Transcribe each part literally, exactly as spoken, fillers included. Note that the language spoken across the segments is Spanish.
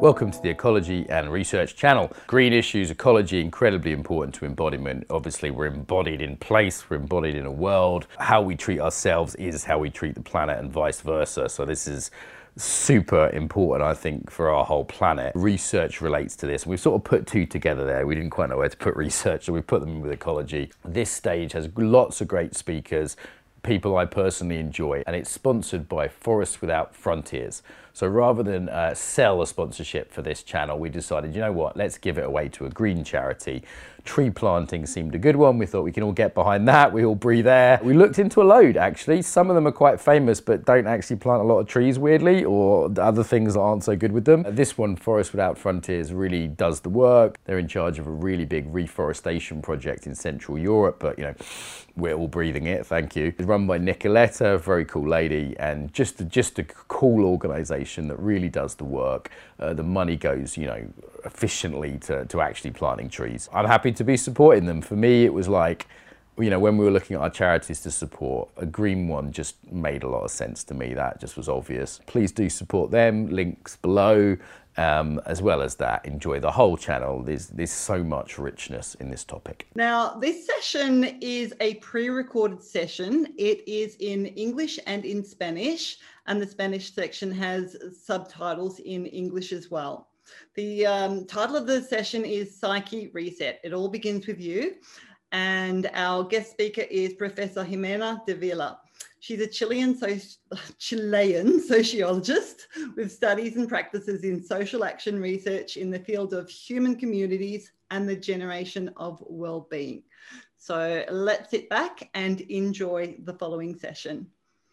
Welcome to the Ecology and Research channel. Green issues, ecology, incredibly important to embodiment. Obviously, we're embodied in place, we're embodied in a world. How we treat ourselves is how we treat the planet and vice versa. So this is super important, I think, for our whole planet. Research relates to this. We've sort of put two together there. We didn't quite know where to put research, so we put them in with ecology. This stage has lots of great speakers, people I personally enjoy, and it's sponsored by Forests Without Frontiers. So rather than uh, sell a sponsorship for this channel, we decided, you know what, let's give it away to a green charity. Tree planting seemed a good one. We thought we can all get behind that. We all breathe air. We looked into a load, actually. Some of them are quite famous, but don't actually plant a lot of trees, weirdly, or other things that aren't so good with them. This one, Forests Without Frontiers, really does the work. They're in charge of a really big reforestation project in Central Europe, but, you know, we're all breathing it, thank you. It's run by Nicoletta, a very cool lady, and just, just a cool organization that really does the work. Uh, the money goes, you know, efficiently to, to actually planting trees. I'm happy to be supporting them. For me, it was like, you know, when we were looking at our charities to support, a green one just made a lot of sense to me. That just was obvious. Please do support them, links below. Um, as well as that, enjoy the whole channel. There's, there's so much richness in this topic. Now, this session is a pre-recorded session. It is in English and in Spanish, and the Spanish section has subtitles in English as well. The um, title of the session is Psyche Reset. It all begins with you. And our guest speaker is Professor Jimena Davila. She's a Chilean, so, Chilean sociologist with studies and practices in social action research in the field of human communities and the generation of well-being. So let's sit back and enjoy the following session.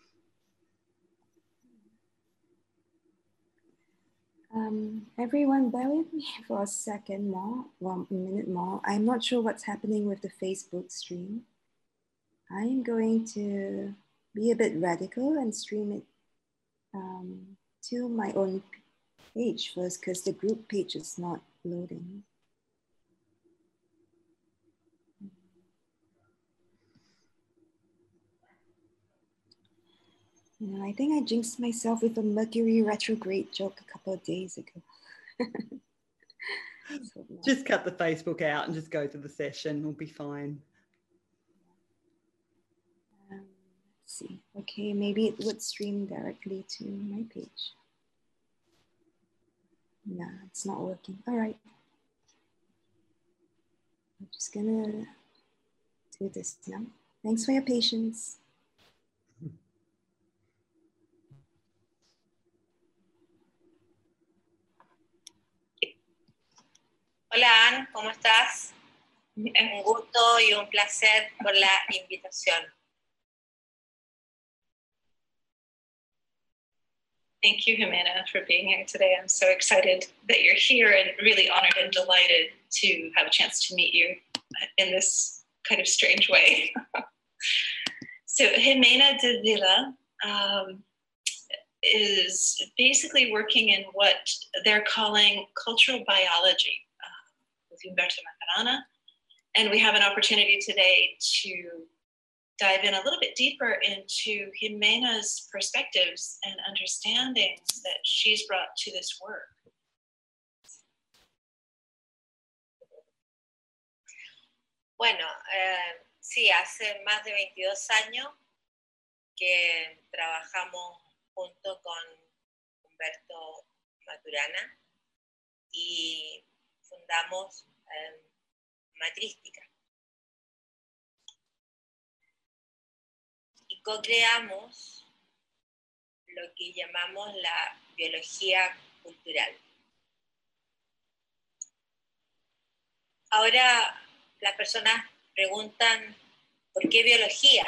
Um, everyone, bear with me for a second more, one minute more. I'm not sure what's happening with the Facebook stream. I'm going to be a bit radical and stream it um, to my own page first, because the group page is not loading. You know, I think I jinxed myself with a Mercury retrograde joke a couple of days ago. So, just cut the Facebook out and just go to the session. We'll be fine. See. Okay, maybe it would stream directly to my page. No, it's not working. All right. I'm just gonna do this now. Thanks for your patience. Hola Ann, ¿cómo estás? Es un gusto y un placer por la invitación. Thank you, Jimena, for being here today. I'm so excited that you're here and really honored and delighted to have a chance to meet you in this kind of strange way. So Jimena Davila um, is basically working in what they're calling cultural biology uh, with Humberto Maturana. And we have an opportunity today to dive in a little bit deeper into Jimena's perspectives and understandings that she's brought to this work. Bueno, eh, sí, hace más de veintidós años que trabajamos junto con Humberto Maturana y fundamos eh, Matrística. Y co-creamos lo que llamamos la biología cultural. Ahora las personas preguntan, ¿por qué biología?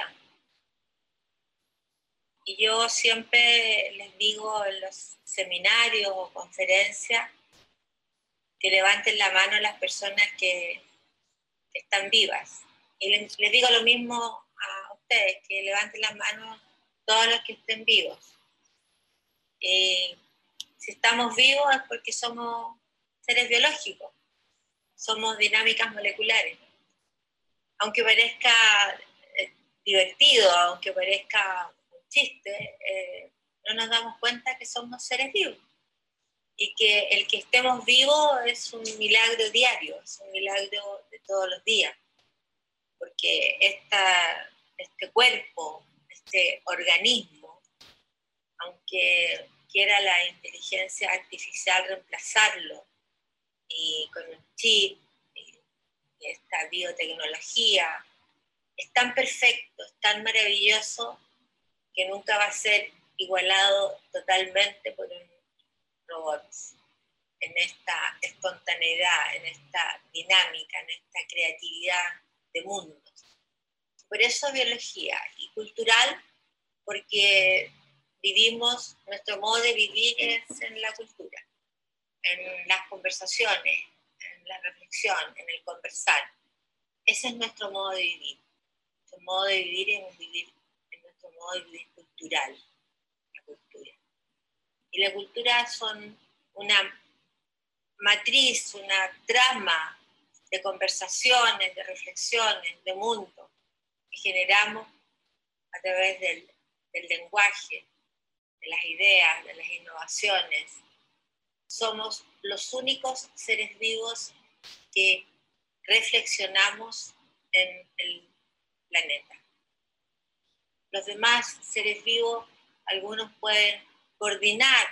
Y yo siempre les digo en los seminarios o conferencias que levanten la mano las personas que están vivas. Y les, les digo lo mismo a ustedes, que levanten las manos todos los que estén vivos. Eh, si estamos vivos es porque somos seres biológicos, somos dinámicas moleculares. Aunque parezca eh, divertido, aunque parezca un chiste, eh, no nos damos cuenta que somos seres vivos. y que el que estemos vivos es un milagro diario, es un milagro de todos los días, porque esta, este cuerpo, este organismo, aunque quiera la inteligencia artificial reemplazarlo, y con un chip, y, y esta biotecnología, es tan perfecto, es tan maravilloso, que nunca va a ser igualado totalmente por un robot, en esta espontaneidad, en esta dinámica, en esta creatividad de mundos. Por eso biología, y cultural, porque vivimos, nuestro modo de vivir es en la cultura, en las conversaciones, en la reflexión, en el conversar. Ese es nuestro modo de vivir. Nuestro modo de vivir es vivir, en nuestro modo de vivir cultural, la cultura. Y la cultura son una matriz, una trama de conversaciones, de reflexiones, de mundo que generamos a través del, del lenguaje, de las ideas, de las innovaciones. Somos los únicos seres vivos que reflexionamos en el planeta. Los demás seres vivos, algunos pueden coordinar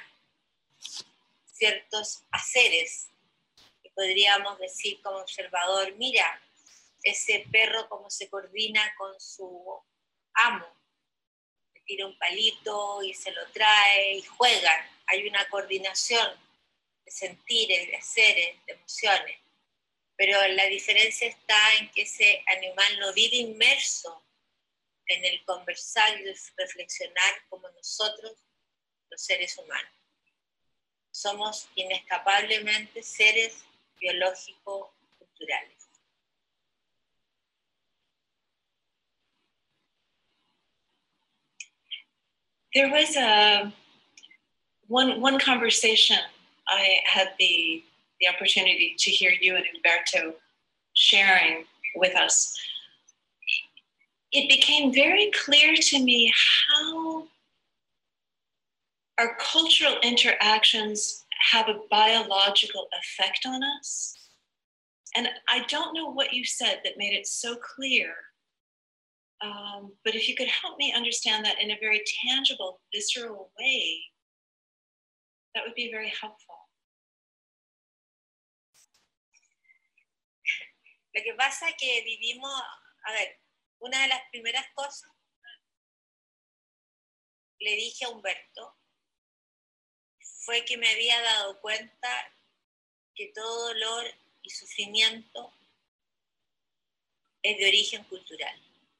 ciertos haceres, que podríamos decir como observador, mira, ese perro cómo se coordina con su amo, le tira un palito y se lo trae y juegan, hay una coordinación de sentires, de haceres, de emociones, pero la diferencia está en que ese animal no vive inmerso en el conversar y reflexionar como nosotros, los seres humanos. Somos inescapablemente seres biológicos culturales. There was a one one conversation I had the the opportunity to hear you and Humberto sharing with us. It became very clear to me how our cultural interactions have a biological effect on us. And I don't know what you said that made it so clear, um, but if you could help me understand that in a very tangible, visceral way, that would be very helpful. Lo que pasa es que vivimos, a ver, una de las primeras cosas, le dije a Humberto, fue que me había dado cuenta que todo dolor y sufrimiento es de origen cultural.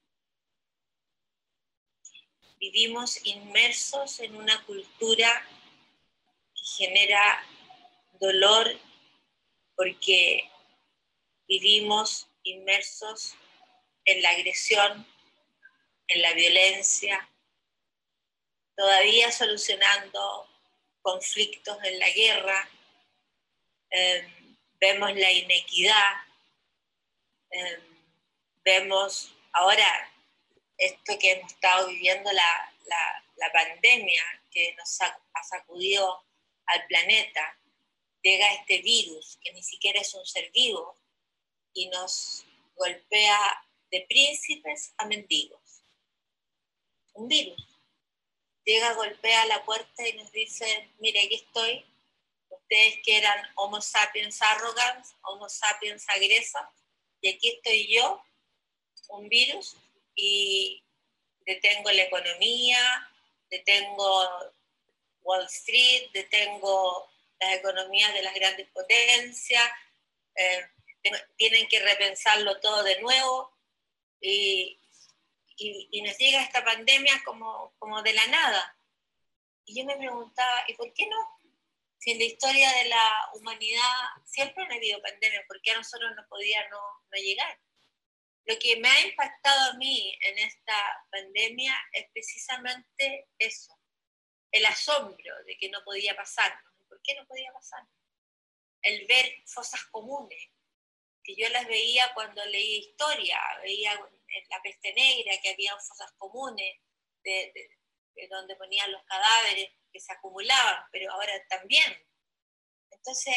Vivimos inmersos en una cultura que genera dolor porque vivimos inmersos en la agresión, en la violencia, todavía solucionando conflictos en la guerra, eh, vemos la inequidad, eh, vemos ahora esto que hemos estado viviendo, la, la, la pandemia que nos ha, ha sacudido al planeta, llega este virus que ni siquiera es un ser vivo y nos golpea de príncipes a mendigos. Un virus. Llega, golpea la puerta y nos dice, mire, aquí estoy, ustedes que eran Homo sapiens arrogans, Homo sapiens agresors, y aquí estoy yo, un virus, y detengo la economía, detengo Wall Street, detengo las economías de las grandes potencias, eh, tienen que repensarlo todo de nuevo, y, y, y nos llega esta pandemia como, como de la nada. Y yo me preguntaba, ¿y por qué no? Si en la historia de la humanidad siempre han habido pandemias, ¿por qué a nosotros no podía no, no llegar? Lo que me ha impactado a mí en esta pandemia es precisamente eso, el asombro de que no podía pasarnos. ¿Por qué no podía pasar? El ver fosas comunes, que yo las veía cuando leía historia, veía en la peste negra que había fosas comunes, de, de, de donde ponían los cadáveres que se acumulaban, pero ahora también Entonces,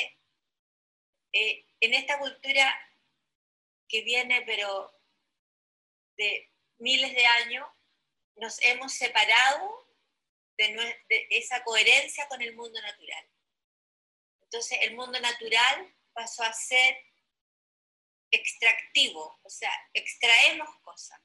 eh, en esta cultura que viene, pero de miles de años, nos hemos separado de, de esa coherencia con el mundo natural. Entonces, el mundo natural pasó a ser extractivo, o sea, extraemos cosas.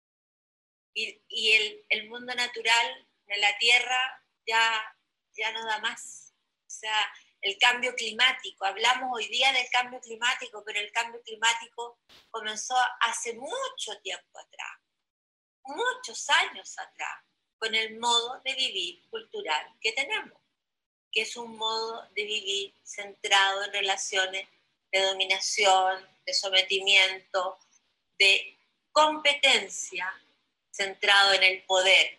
Y, y el, el mundo natural de la Tierra ya, ya no da más. O sea, el cambio climático, hablamos hoy día del cambio climático, pero el cambio climático comenzó hace mucho tiempo atrás, muchos años atrás, con el modo de vivir cultural que tenemos, que es un modo de vivir centrado en relaciones de dominación, de sometimiento, de competencia, centrado en el poder.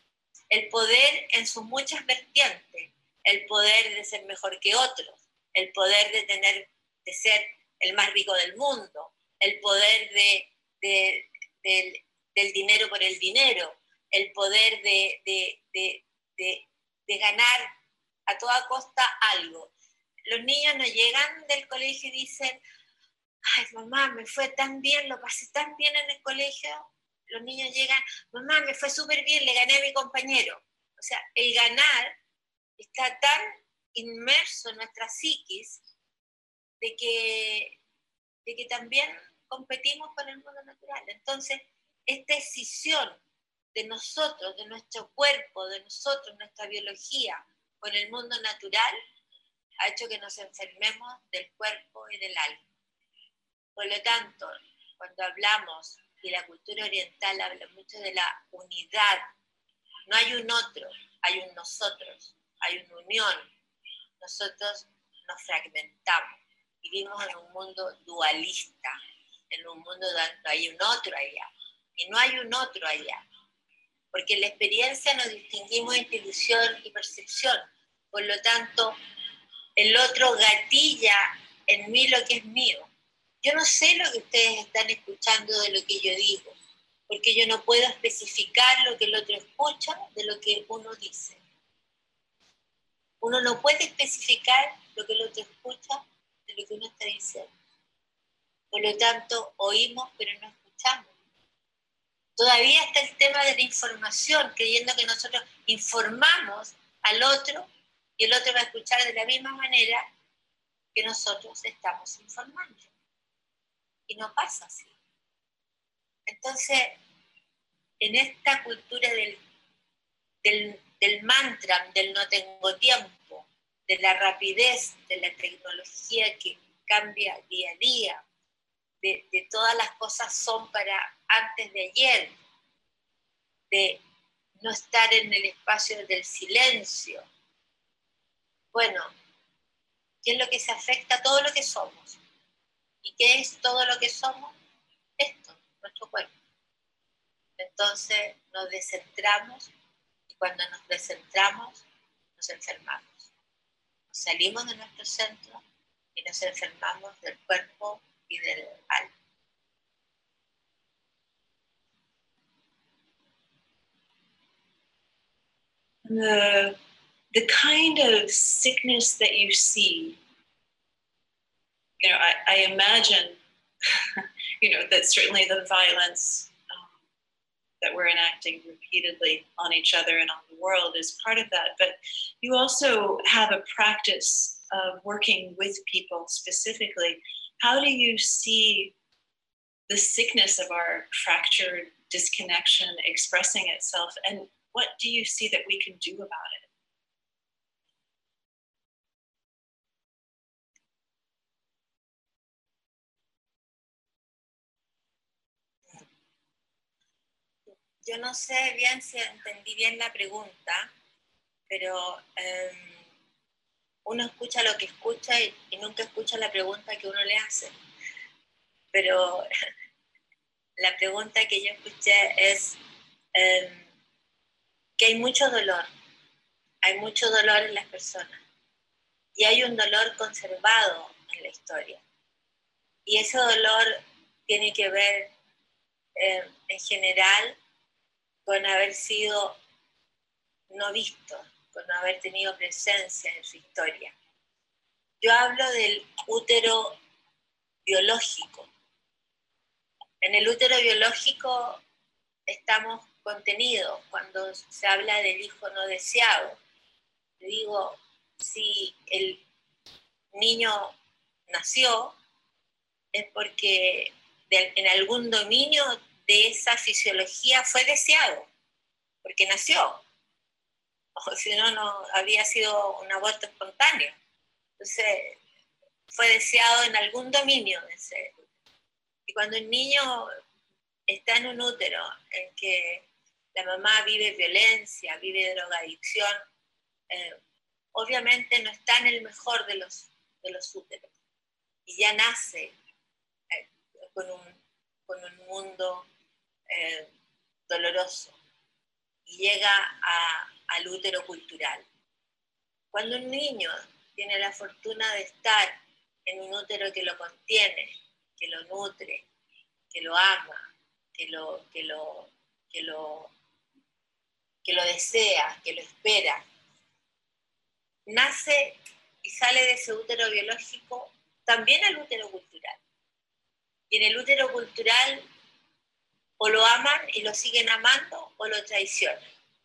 El poder en sus muchas vertientes, el poder de ser mejor que otros, el poder de tener, de ser el más rico del mundo, el poder de, de, de, del dinero por el dinero, el poder de, de, de, de, de ganar a toda costa algo. Los niños no llegan del colegio y dicen, ay, mamá, me fue tan bien, lo pasé tan bien en el colegio. Los niños llegan, mamá, me fue súper bien, le gané a mi compañero. O sea, el ganar está tan inmerso en nuestra psiquis de que, de que también competimos con el mundo natural. Entonces, esta escisión de nosotros, de nuestro cuerpo, de nosotros, nuestra biología, con el mundo natural, ha hecho que nos enfermemos del cuerpo y del alma. Por lo tanto, cuando hablamos, y la cultura oriental habla mucho de la unidad, no hay un otro, hay un nosotros, hay una unión. Nosotros nos fragmentamos, vivimos en un mundo dualista, en un mundo donde hay un otro allá, y no hay un otro allá, porque en la experiencia nos distinguimos entre ilusión y percepción, por lo tanto, el otro gatilla en mí lo que es mío. Yo no sé lo que ustedes están escuchando de lo que yo digo, porque yo no puedo especificar lo que el otro escucha de lo que uno dice. Uno no puede especificar lo que el otro escucha de lo que uno está diciendo. Por lo tanto, oímos pero no escuchamos. Todavía está el tema de la información, creyendo que nosotros informamos al otro y el otro va a escuchar de la misma manera que nosotros estamos informando. Y no pasa así. Entonces, en esta cultura del, del, del mantra, del no tengo tiempo, de la rapidez, de la tecnología que cambia día a día, de, de todas las cosas son para antes de ayer, de no estar en el espacio del silencio. Bueno, ¿qué es lo que se afecta a todo lo que somos? ¿Y qué es todo lo que somos? Esto, nuestro cuerpo. Entonces nos descentramos y cuando nos descentramos nos enfermamos. Nos salimos de nuestro centro y nos enfermamos del cuerpo y del alma. The, the kind of sickness that you see, you know, I, I imagine, you know, that certainly the violence um, that we're enacting repeatedly on each other and on the world is part of that. But you also have a practice of working with people specifically. How do you see the sickness of our fractured disconnection expressing itself, and what do you see that we can do about it? Yo no sé bien si entendí bien la pregunta, pero eh, uno escucha lo que escucha y, y nunca escucha la pregunta que uno le hace. Pero la pregunta que yo escuché es eh, que hay mucho dolor, hay mucho dolor en las personas y hay un dolor conservado en la historia. Y ese dolor tiene que ver eh, en general con haber sido no visto, con no haber tenido presencia en su historia. yo hablo del útero biológico. En el útero biológico estamos contenidos cuando se habla del hijo no deseado. Digo, si el niño nació, es porque de, en algún dominio de esa fisiología fue deseado, porque nació. O si no, no habría sido un aborto espontáneo. Entonces, fue deseado en algún dominio de ese. Y cuando el niño está en un útero en que la mamá vive violencia, vive drogadicción, eh, obviamente no está en el mejor de los, de los úteros. Y ya nace eh, con, un, con un mundo eh, doloroso. Y llega a, al útero cultural. Cuando un niño tiene la fortuna de estar en un útero que lo contiene, que lo nutre, que lo ama, que lo, que lo, que lo, que lo desea, que lo espera, nace y sale de ese útero biológico también al útero cultural. Y en el útero cultural o lo aman y lo siguen amando o lo traicionan.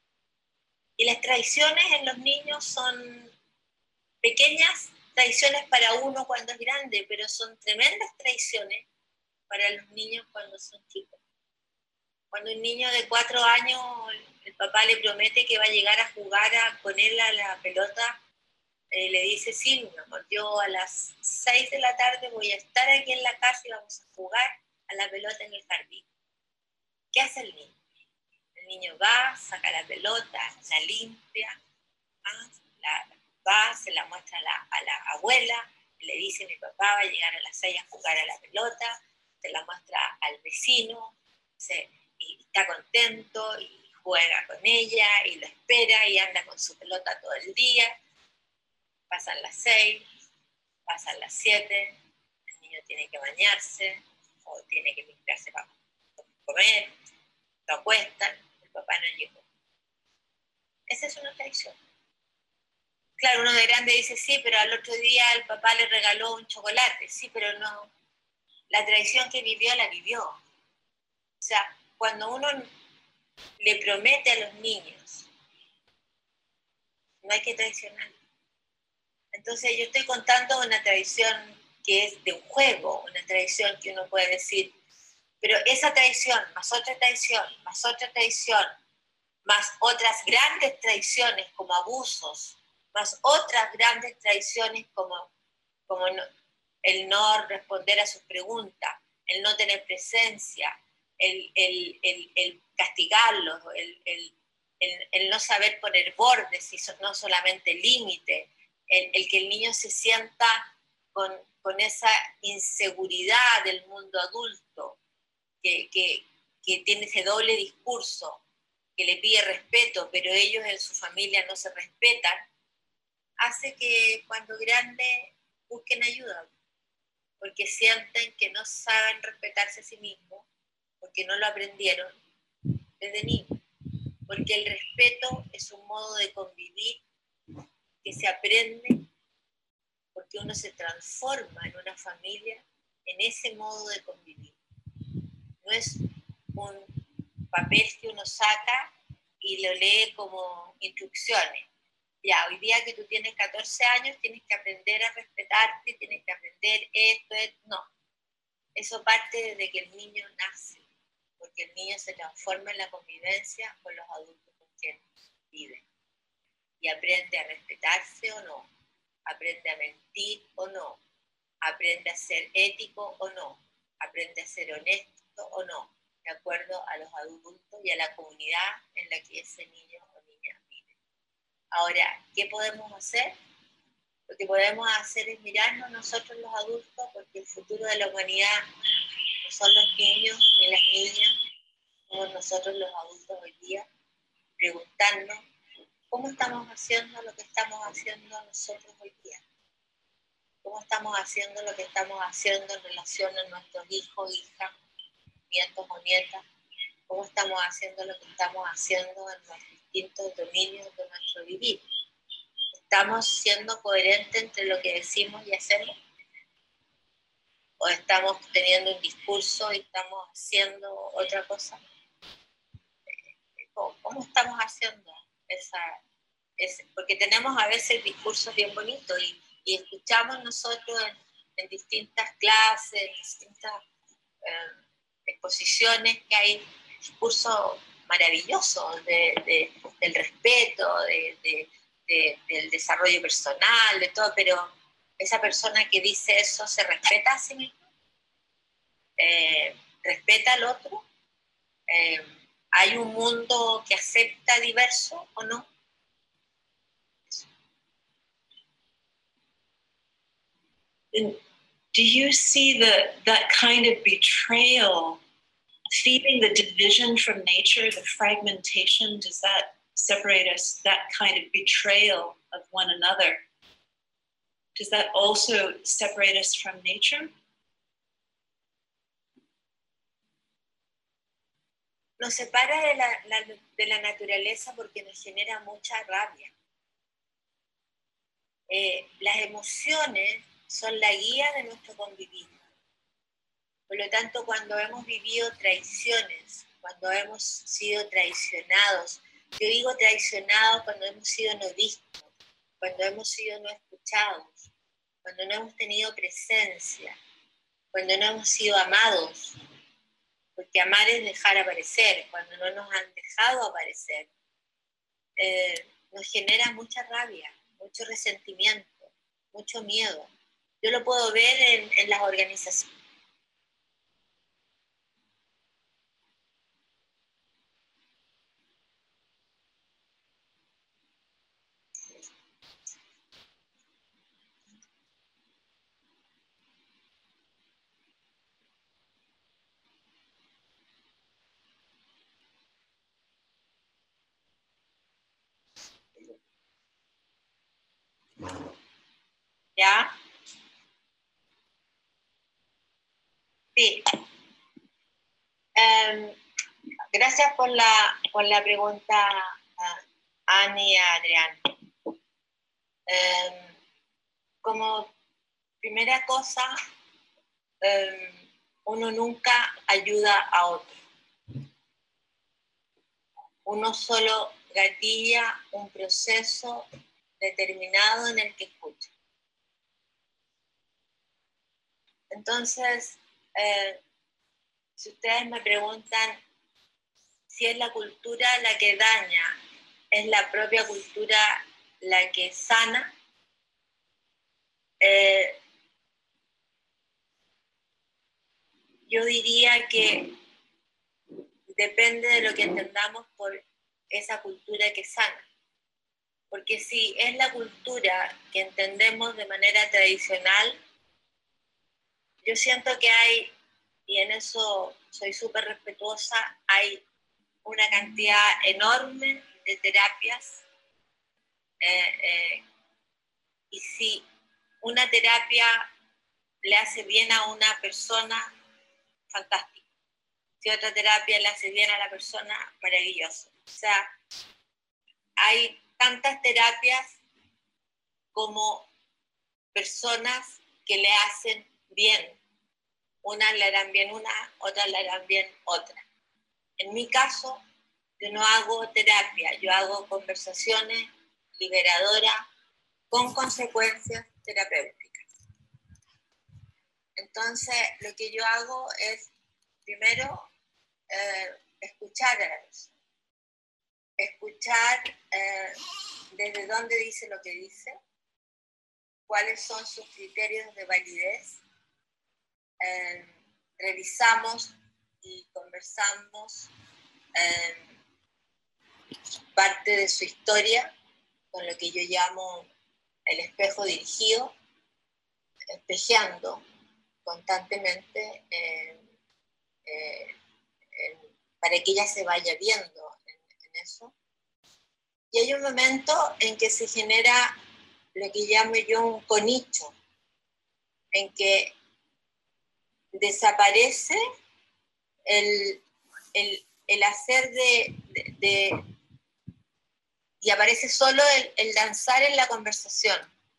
Y las traiciones en los niños son pequeñas traiciones para uno cuando es grande, pero son tremendas traiciones para los niños cuando son chicos. Cuando un niño de cuatro años, el papá le promete que va a llegar a jugar a, con él a la pelota, eh, le dice, sí, mi amor, yo a las seis de la tarde voy a estar aquí en la casa y vamos a jugar a la pelota en el jardín. ¿Qué hace el niño? El niño va, saca la pelota, la limpia, la, va, se la muestra a la, a la abuela, le dice, mi papá va a llegar a las seis a jugar a la pelota, se la muestra al vecino, se, y está contento, y juega con ella, y lo espera, y anda con su pelota todo el día. Pasan las seis, pasan las siete, el niño tiene que bañarse, o tiene que limpiarse para comer, lo acuestan, el papá no llegó. Esa es una traición. Claro, uno de grande dice, sí, pero al otro día el papá le regaló un chocolate. Sí, pero no. La traición que vivió, la vivió. O sea, cuando uno le promete a los niños, no hay que traicionar. Entonces yo estoy contando una traición que es de un juego, una traición que uno puede decir, pero esa traición, más otra traición, más otra traición, más otras grandes traiciones como abusos, más otras grandes traiciones como, como no, el no responder a sus preguntas, el no tener presencia, el, el, el, el castigarlos, el, el, el, el no saber poner bordes, y no solamente límites, el, el que el niño se sienta con, con esa inseguridad del mundo adulto, que, que, que tiene ese doble discurso, que le pide respeto, pero ellos en su familia no se respetan, hace que cuando grandes busquen ayuda, porque sienten que no saben respetarse a sí mismos, porque no lo aprendieron desde niños, porque el respeto es un modo de convivir que se aprende porque uno se transforma en una familia en ese modo de convivir. No es un papel que uno saca y lo lee como instrucciones. Ya, hoy día que tú tienes catorce años, tienes que aprender a respetarte, tienes que aprender esto, esto. No. Eso parte desde que el niño nace, porque el niño se transforma en la convivencia con los adultos con quienes vive. Y aprende a respetarse o no, aprende a mentir o no, aprende a ser ético o no, aprende a ser honesto o no, de acuerdo a los adultos y a la comunidad en la que ese niño o niña vive. Ahora, ¿qué podemos hacer? Lo que podemos hacer es mirarnos nosotros los adultos, porque el futuro de la humanidad no son los niños ni las niñas, somos nosotros los adultos hoy día, preguntarnos cómo estamos haciendo lo que estamos haciendo nosotros hoy día. ¿Cómo estamos haciendo lo que estamos haciendo en relación a nuestros hijos, hijas, nietos o nietas? ¿Cómo estamos haciendo lo que estamos haciendo en los distintos dominios de nuestro vivir? ¿estamos siendo coherentes entre lo que decimos y hacemos? ¿O estamos teniendo un discurso y estamos haciendo otra cosa? ¿Cómo, cómo estamos haciendo esa, ese? Porque tenemos a veces discursos bien bonitos y, y escuchamos nosotros en, en distintas clases, en distintas eh, exposiciones, que hay discursos maravillosos de, de, del respeto, de, de, de, del desarrollo personal, de todo, pero esa persona que dice eso se respeta a sí misma, eh, respeta al otro, eh, hay un mundo que acepta diverso o no. And do you see the, that kind of betrayal, feeding the division from nature, the fragmentation, does that separate us, that kind of betrayal of one another? Does that also separate us from nature? Nos separa de la, la, de la naturaleza porque nos genera mucha rabia. Eh, las emociones son la guía de nuestro convivir. Por lo tanto, cuando hemos vivido traiciones, cuando hemos sido traicionados, yo digo traicionados cuando hemos sido no vistos, cuando hemos sido no escuchados, cuando no hemos tenido presencia, cuando no hemos sido amados, porque amar es dejar aparecer, cuando no nos han dejado aparecer, eh, nos genera mucha rabia, mucho resentimiento, mucho miedo. Yo lo puedo ver en, en las organizaciones. ¿Ya? Sí. Um, gracias por la, por la pregunta, uh, Ani y Adrián. Um, como primera cosa, um, uno nunca ayuda a otro. Uno solo gatilla un proceso determinado en el que escucha. Entonces, eh, si ustedes me preguntan si es la cultura la que daña, es la propia cultura la que sana, eh, yo diría que depende de lo que entendamos por esa cultura que sana. Porque si es la cultura que entendemos de manera tradicional, yo siento que hay, y en eso soy súper respetuosa, hay una cantidad enorme de terapias. Eh, eh, y si una terapia le hace bien a una persona, fantástico. Si otra terapia le hace bien a la persona, maravilloso. O sea, hay tantas terapias como personas que le hacen bien. Unas le harán bien una, otras le harán bien otra. En mi caso, yo no hago terapia, yo hago conversaciones liberadoras con consecuencias terapéuticas. Entonces, lo que yo hago es, primero, eh, escuchar a la persona. Escuchar eh, desde dónde dice lo que dice, cuáles son sus criterios de validez. Eh, revisamos y conversamos eh, parte de su historia, con lo que yo llamo el espejo dirigido, espejeando constantemente eh, eh, eh, para que ella se vaya viendo en, en eso. Y hay un momento en que se genera lo que llamo yo un conicho, en que desaparece el, el, el hacer de, de, de, y aparece solo el, el danzar en la conversación,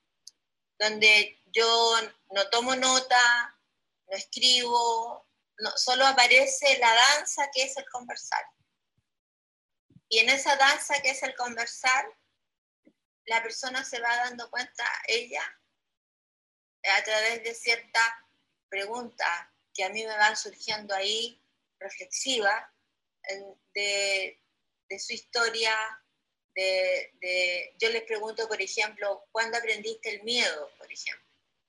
donde yo no tomo nota, no escribo, no, solo aparece la danza que es el conversar. Y en esa danza que es el conversar, la persona se va dando cuenta, ella, a través de ciertas preguntas que a mí me van surgiendo ahí, reflexivas, de, de su historia, de, de, yo les pregunto, por ejemplo, ¿cuándo aprendiste el miedo, por ejemplo?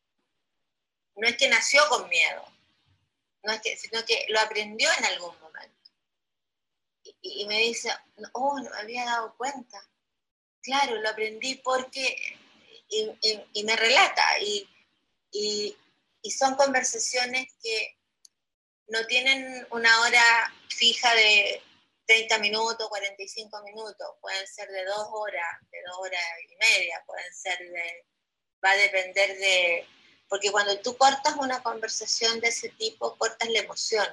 No es que nació con miedo, no es que, sino que lo aprendió en algún momento. Y, y me dice, oh, no me había dado cuenta. Claro, lo aprendí porque... Y, y, y me relata, y, y, y son conversaciones que no tienen una hora fija de treinta minutos, cuarenta y cinco minutos, pueden ser de dos horas, de dos horas y media, pueden ser de... Va a depender de... Porque cuando tú cortas una conversación de ese tipo, cortas la emoción.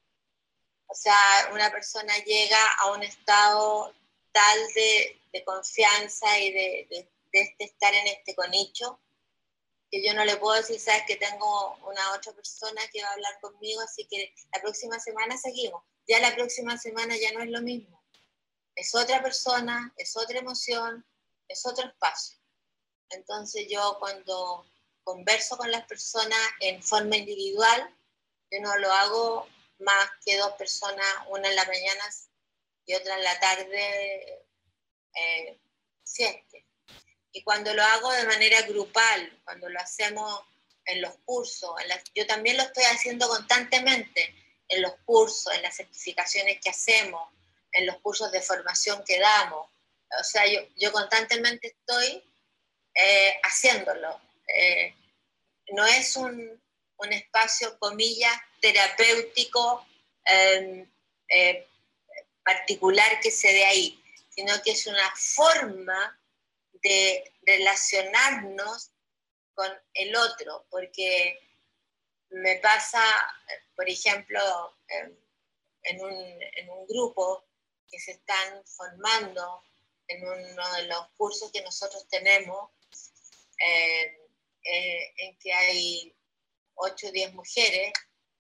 O sea, una persona llega a un estado tal de, de confianza y de, de, de este estar en este conicho, que yo no le puedo decir, sabes que tengo una otra persona que va a hablar conmigo, así que la próxima semana seguimos. Ya la próxima semana ya no es lo mismo. Es otra persona, es otra emoción, es otro espacio. Entonces yo cuando converso con las personas en forma individual, yo no lo hago más que dos personas, una en la mañana y otra en la tarde, eh, siete. Y cuando lo hago de manera grupal, cuando lo hacemos en los cursos, en las, yo también lo estoy haciendo constantemente en los cursos, en las certificaciones que hacemos, en los cursos de formación que damos. O sea, yo, yo constantemente estoy eh, haciéndolo. Eh, no es un, un espacio, comillas, terapéutico eh, eh, particular que se dé ahí, sino que es una forma de relacionarnos con el otro, porque me pasa, por ejemplo, en un, en un grupo que se están formando en uno de los cursos que nosotros tenemos, eh, eh, en que hay ocho o diez mujeres,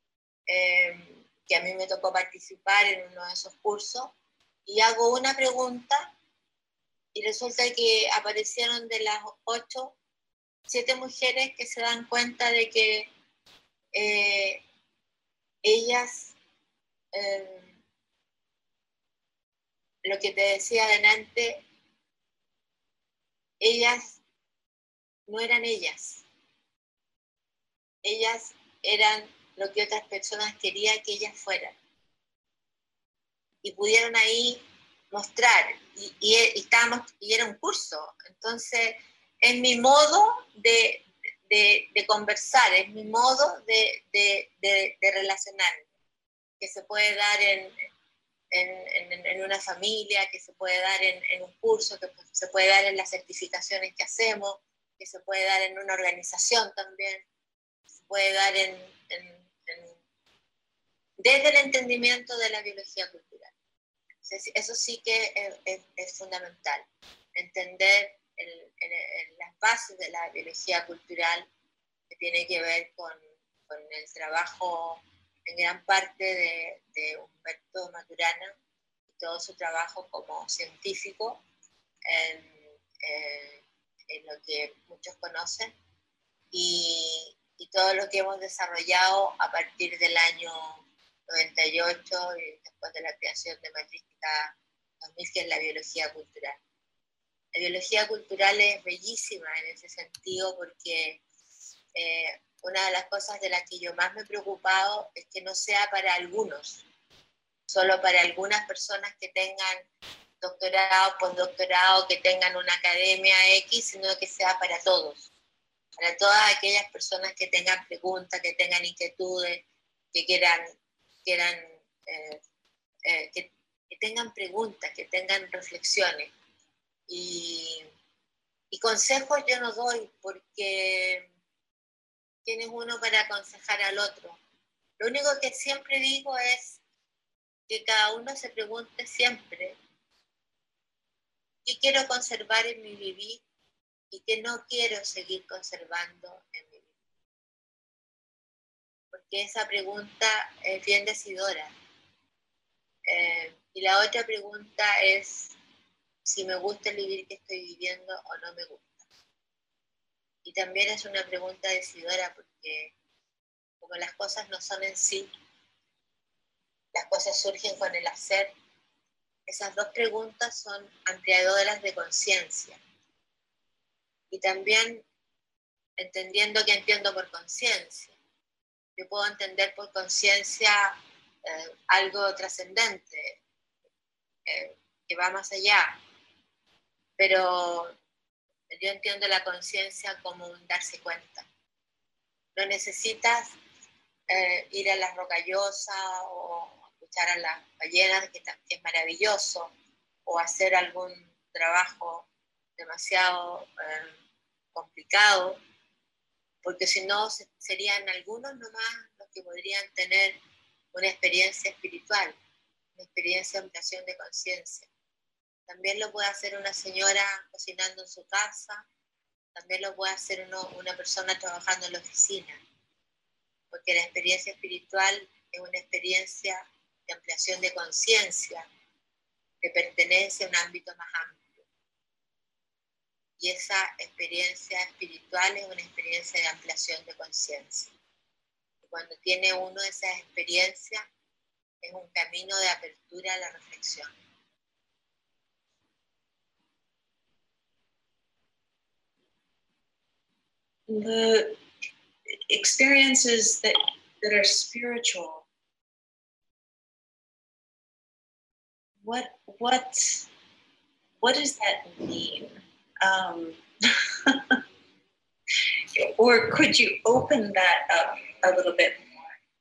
eh, que a mí me tocó participar en uno de esos cursos, y hago una pregunta y resulta que aparecieron de las ocho, siete mujeres que se dan cuenta de que eh, ellas, eh, lo que te decía adelante, ellas no eran ellas. Ellas eran lo que otras personas querían que ellas fueran. Y pudieron ahí mostrar, y, y, y, estábamos, y era un curso. Entonces, es mi modo de, de, de conversar, es mi modo de, de, de, de relacionarme, que se puede dar en, en, en, en una familia, que se puede dar en, en un curso, que se puede dar en las certificaciones que hacemos, que se puede dar en una organización también, se puede dar en, en, en, desde el entendimiento de la biología cultural. Eso sí que es, es, es fundamental, entender el, el, el, las bases de la biología cultural, que tiene que ver con, con el trabajo en gran parte de, de Humberto Maturana y todo su trabajo como científico en, en, en lo que muchos conocen, y, y todo lo que hemos desarrollado a partir del año noventa y ocho y después de la creación de Matrística dos mil, que es la biología cultural. La biología cultural es bellísima en ese sentido porque eh, una de las cosas de las que yo más me he preocupado es que no sea para algunos, solo para algunas personas que tengan doctorado, postdoctorado, que tengan una academia X, sino que sea para todos, para todas aquellas personas que tengan preguntas, que tengan inquietudes, que quieran, quieran eh, eh, que, que tengan preguntas, que tengan reflexiones. Y, y consejos yo no doy, porque ¿quién es uno para aconsejar al otro? Lo único que siempre digo es que cada uno se pregunte siempre qué quiero conservar en mi vivir y qué no quiero seguir conservando en mi vivir. Porque esa pregunta es bien decidora. Eh, y la otra pregunta es si me gusta el vivir que estoy viviendo o no me gusta. Y también es una pregunta decidora porque como las cosas no son en sí, las cosas surgen con el hacer, esas dos preguntas son ampliadoras de conciencia. Y también entendiendo que entiendo por conciencia. Yo puedo entender por conciencia eh, algo trascendente, eh, que va más allá, pero yo entiendo la conciencia como un darse cuenta. No necesitas eh, ir a las rocallosas o escuchar a las ballenas, que, que es maravilloso, o hacer algún trabajo demasiado eh, complicado, porque si no serían algunos nomás los que podrían tener una experiencia espiritual, una experiencia de ampliación de conciencia. También lo puede hacer una señora cocinando en su casa, también lo puede hacer uno, una persona trabajando en la oficina, porque la experiencia espiritual es una experiencia de ampliación de conciencia, de pertenencia a un ámbito más amplio. Y esa experiencia espiritual es una experiencia de ampliación de conciencia. Cuando tiene uno esas experiencias, es un camino de apertura a la reflexión. The experiences that, that are spiritual, what, what, what does that mean? Um, or could you open that up a little bit more?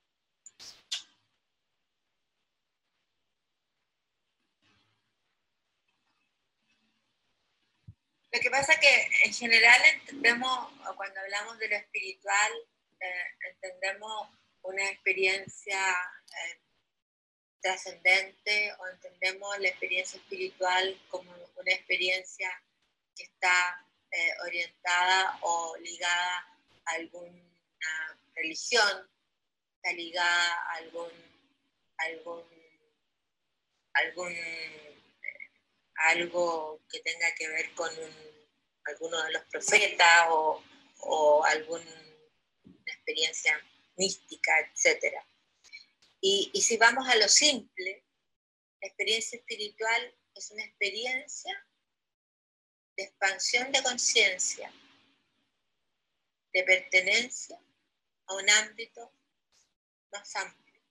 Lo que pasa es que en general entendemos, cuando hablamos de lo espiritual, eh, entendemos una experiencia eh, trascendente, o entendemos la experiencia espiritual como una experiencia que está eh, orientada o ligada a alguna religión, está ligada a algún, algún, algún algo que tenga que ver con un, alguno de los profetas o, o alguna experiencia mística, etcétera. Y, y si vamos a lo simple, la experiencia espiritual es una experiencia de expansión de conciencia, de pertenencia a un ámbito más amplio.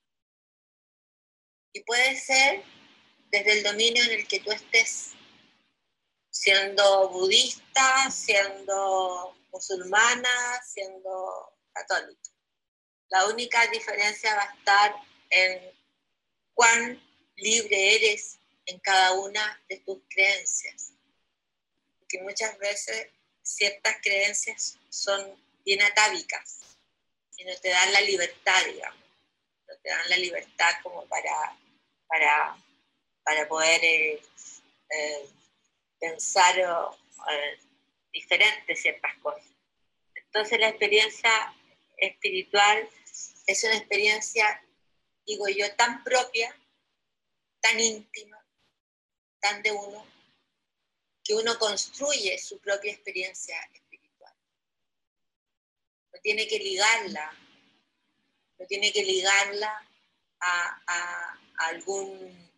Y puede ser desde el dominio en el que tú estés, siendo budista, siendo musulmana, siendo católica. La única diferencia va a estar en cuán libre eres en cada una de tus creencias. Porque muchas veces ciertas creencias son bien atávicas y no te dan la libertad, digamos. No te dan la libertad como para, para, para poder eh, eh, pensar eh, diferente ciertas cosas. Entonces la experiencia espiritual es una experiencia, digo yo, tan propia, tan íntima, tan de uno, que uno construye su propia experiencia espiritual. No tiene que ligarla, no tiene que ligarla a, a, a algún,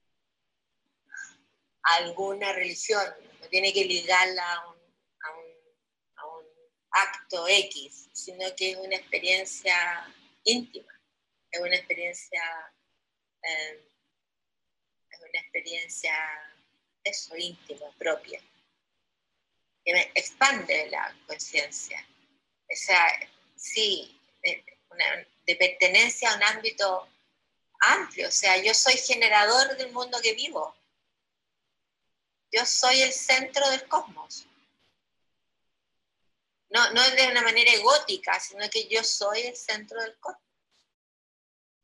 a alguna religión, no tiene que ligarla a un, a un, a un acto X, sino que es una experiencia íntima, es una experiencia, eh, es una experiencia, eso, íntima, propia, que expande la conciencia. O sea, sí, de, una, de pertenencia a un ámbito amplio, o sea, yo soy generador del mundo que vivo. Yo soy el centro del cosmos. No, no de una manera egótica, sino que yo soy el centro del cosmos.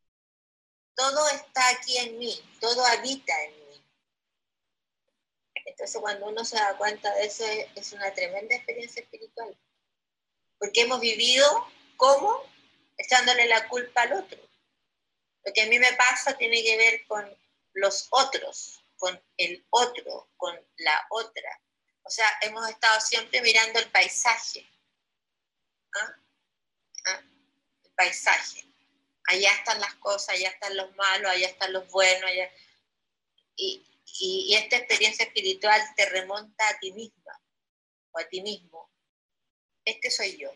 Todo está aquí en mí, todo habita en mí. Entonces cuando uno se da cuenta de eso es, es una tremenda experiencia espiritual. Porque hemos vivido como echándole la culpa al otro. Lo que a mí me pasa tiene que ver con los otros, con el otro, con la otra. O sea, hemos estado siempre mirando el paisaje. ¿Ah? ¿Ah? El paisaje. Allá están las cosas, allá están los malos, allá están los buenos. Allá... Y, y, y esta experiencia espiritual te remonta a ti misma o a ti mismo. Este soy yo.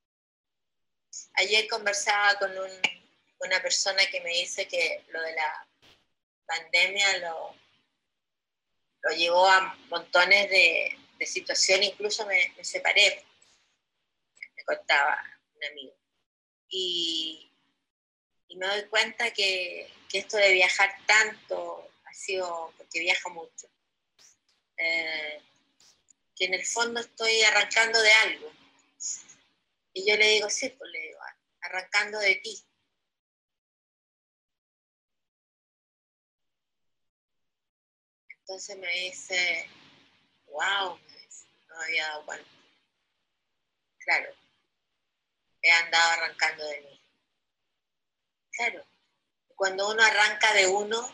Ayer conversaba con un, una persona que me dice que lo de la pandemia lo, lo llevó a montones de, de situaciones, incluso me, me separé, me contaba un amigo. Y, y me doy cuenta que, que esto de viajar tanto ha sido porque viajo mucho. Eh, que en el fondo estoy arrancando de algo. Y yo le digo, sí, pues le digo, arrancando de ti. Entonces me dice, wow, me dice, no me había dado cuenta. Claro, he andado arrancando de mí. Claro, cuando uno arranca de uno,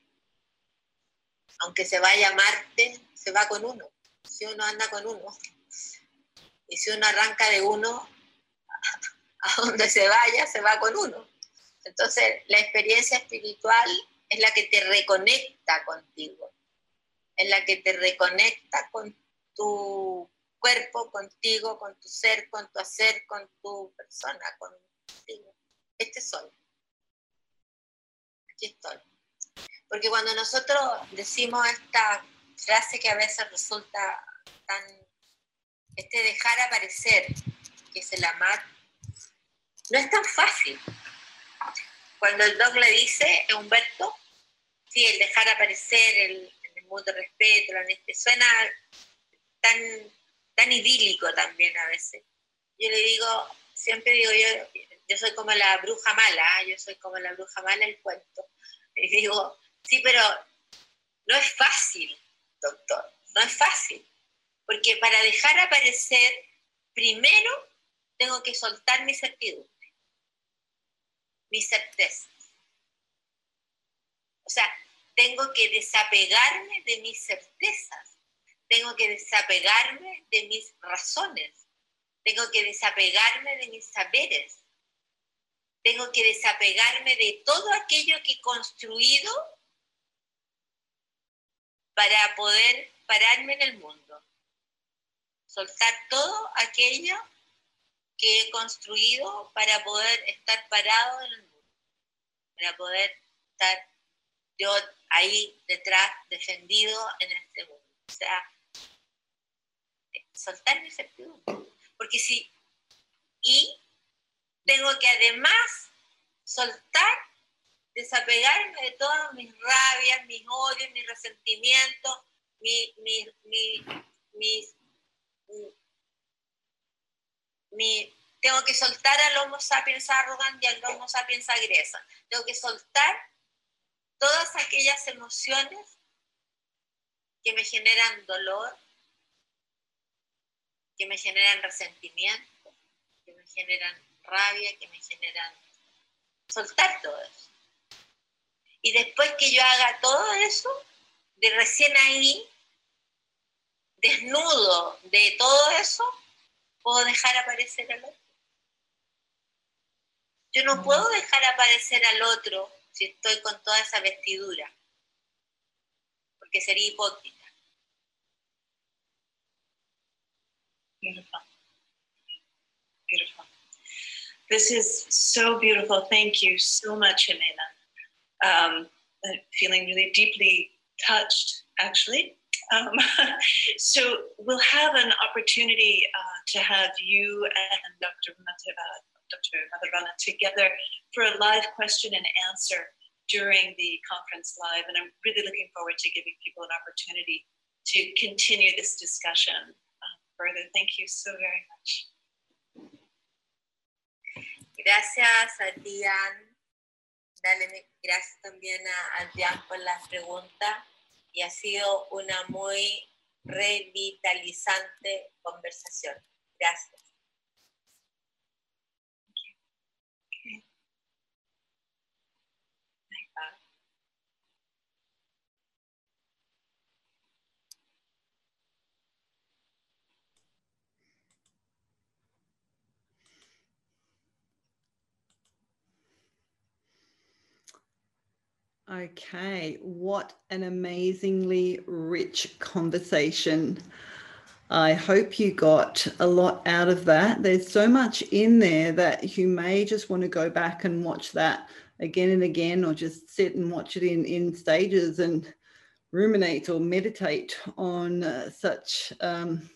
aunque se vaya a Marte, se va con uno. Si uno anda con uno. Y si uno arranca de uno, a donde se vaya, se va con uno. Entonces, la experiencia espiritual es la que te reconecta contigo. Es la que te reconecta con tu cuerpo, contigo, con tu ser, con tu hacer, con tu persona, contigo. Este soy. Aquí estoy. Porque cuando nosotros decimos esta frase que a veces resulta tan... Este dejar aparecer, que es el amar, no es tan fácil. Cuando el Doc le dice a Humberto, sí, el dejar aparecer, el, el mundo de respeto, la honestidad, suena tan, tan idílico también a veces. Yo le digo, siempre digo, yo, yo soy como la bruja mala, ¿eh? yo soy como la bruja mala del cuento. Y digo, sí, pero no es fácil, doctor, no es fácil. Porque para dejar aparecer, primero tengo que soltar mi certidumbre, mi certeza. O sea, tengo que desapegarme de mis certezas, tengo que desapegarme de mis razones, tengo que desapegarme de mis saberes, tengo que desapegarme de todo aquello que he construido para poder pararme en el mundo. Soltar todo aquello que he construido para poder estar parado en el mundo, para poder estar yo ahí detrás, defendido en este mundo. O sea, soltar mi certidumbre. Porque si, y tengo que además soltar, desapegarme de todas mis rabias, mis odios, mis resentimientos, mi, mi, mi, mis, mi, tengo que soltar al Homo sapiens arrogant y al Homo sapiens agresa. Tengo que soltar todas aquellas emociones que me generan dolor, que me generan resentimiento, que me generan rabia, que me generan... Soltar todo eso. Y después que yo haga todo eso, de recién ahí, desnudo de todo eso, puedo dejar aparecer al otro. Yo no puedo dejar aparecer al otro si estoy con toda esa vestidura, porque sería hipócrita. Beautiful. Beautiful. This is so beautiful. Thank you so much, Elena. Um, I'm feeling really deeply touched, actually. Um, so we'll have an opportunity uh, to have you and Doctor Mateva, Doctor Madarana together for a live question and answer during the conference live. And I'm really looking forward to giving people an opportunity to continue this discussion uh, further. Thank you so very much. Gracias a Diane. Dale gracias también a, a Diane por las preguntas. y ha sido una muy revitalizante conversación. Gracias. Okay, what an amazingly rich conversation. I hope you got a lot out of that. There's so much in there that you may just want to go back and watch that again and again, or just sit and watch it in, in stages and ruminate or meditate on uh, such, um,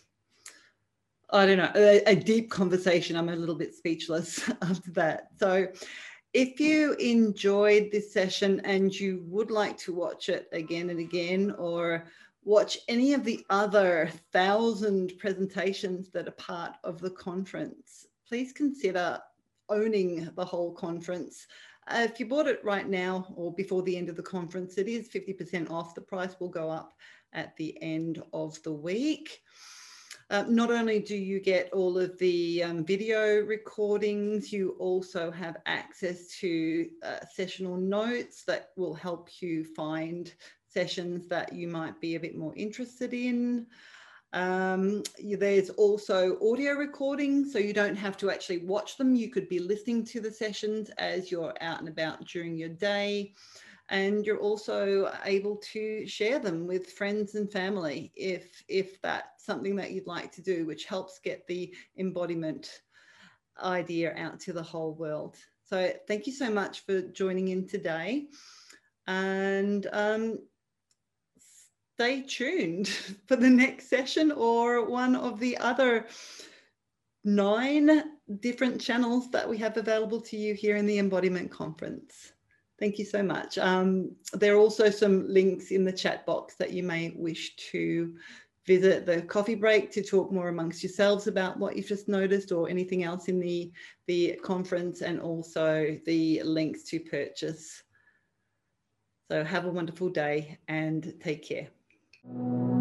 I don't know, a, a deep conversation. I'm a little bit speechless after that. So if you enjoyed this session and you would like to watch it again and again, or watch any of the other thousand presentations that are part of the conference, please consider owning the whole conference. Uh, if you bought it right now or before the end of the conference, it is fifty percent off. The price will go up at the end of the week. Uh, not only do you get all of the um, video recordings, you also have access to uh, sessional notes that will help you find sessions that you might be a bit more interested in. Um, there's also audio recordings, so you don't have to actually watch them. You could be listening to the sessions as you're out and about during your day. And you're also able to share them with friends and family if, if that's something that you'd like to do, which helps get the embodiment idea out to the whole world. So thank you so much for joining in today. And um, stay tuned for the next session or one of the other nine different channels that we have available to you here in the Embodiment Conference. Thank you so much. Um, there are also some links in the chat box that you may wish to visit the coffee break to talk more amongst yourselves about what you've just noticed or anything else in the, the conference, and also the links to purchase. So have a wonderful day and take care.